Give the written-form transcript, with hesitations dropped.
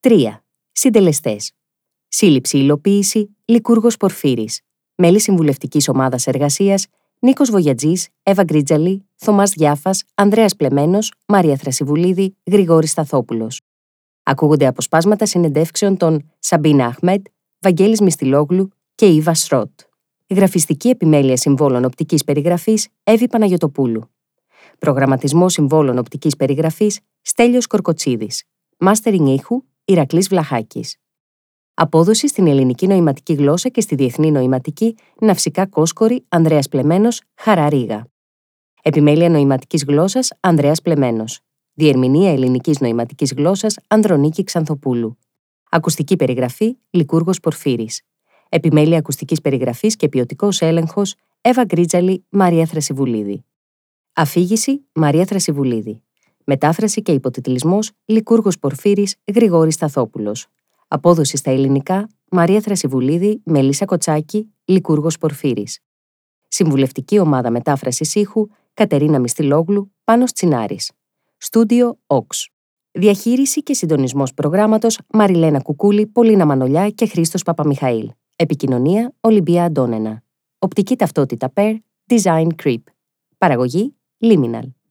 3. Συντελεστές. Σύλληψη υλοποίηση Λικούργος Πορφύρης. Μέλη Συμβουλευτικής Ομάδας Εργασίας Νίκος Βογιατζής, Εύα Γκρίτζαλη, Θωμάς Διάφας, Ανδρέας Πλεμένος, Μάρια Θρασιβουλίδη, Γρηγόρης Σταθόπουλος. Ακούγονται αποσπάσματα συνεντεύξεων των Σαμπίνα Αχμέτ, Βαγγέλης Μιστιλόγλου και Ήβα Σρότ. Γραφιστική επιμέλεια συμβόλων οπτικής περιγραφής Εύη Παναγιωτοπούλου. Προγραμματισμό συμβόλων οπτικής περιγραφής Στέλιος Κορκοτσίδης. Μάστερινγκ ήχου Ηρακλής Βλαχάκης. Απόδοση στην ελληνική νοηματική γλώσσα και στη διεθνή νοηματική Ναυσικά Κόσκορη Ανδρέας Πλεμένος, Χαρά Ρήγα. Επιμέλεια νοηματικής γλώσσας Ανδρέας Πλεμένος. Διερμηνία ελληνικής νοηματικής γλώσσας Ανδρονίκη Ξανθοπούλου. Ακουστική περιγραφή Λικούργος Πορφύρης. Επιμέλεια ακουστικής περιγραφής και ποιοτικός έλεγχος Εύα Γκρίτζαλη, Μαρία Θρασιβουλίδη. Αφήγηση Μαρία Θρασιβουλίδη. Μετάφραση και υποτιτλισμός Λικούργος Πορφύρης, Γρηγόρης Σταθόπουλος. Απόδοση στα ελληνικά Μαρία Θρασιβουλίδη, Μελίσσα Κοτσάκη, Λικούργος Πορφύρης. Συμβουλευτική ομάδα μετάφρασης ήχου Κατερίνα Μιστιλόγλου, Πάνος Τσινάρης. Στούντιο Ox. Διαχείριση και συντονισμός προγράμματος Μαριλένα Κουκούλη, Πολίνα Μανολιά και Χρήστος Παπαμιχαήλ. Επικοινωνία Ολυμπία Αντώνενα. Οπτική ταυτότητα PER, Design Creep. Παραγωγή Liminal.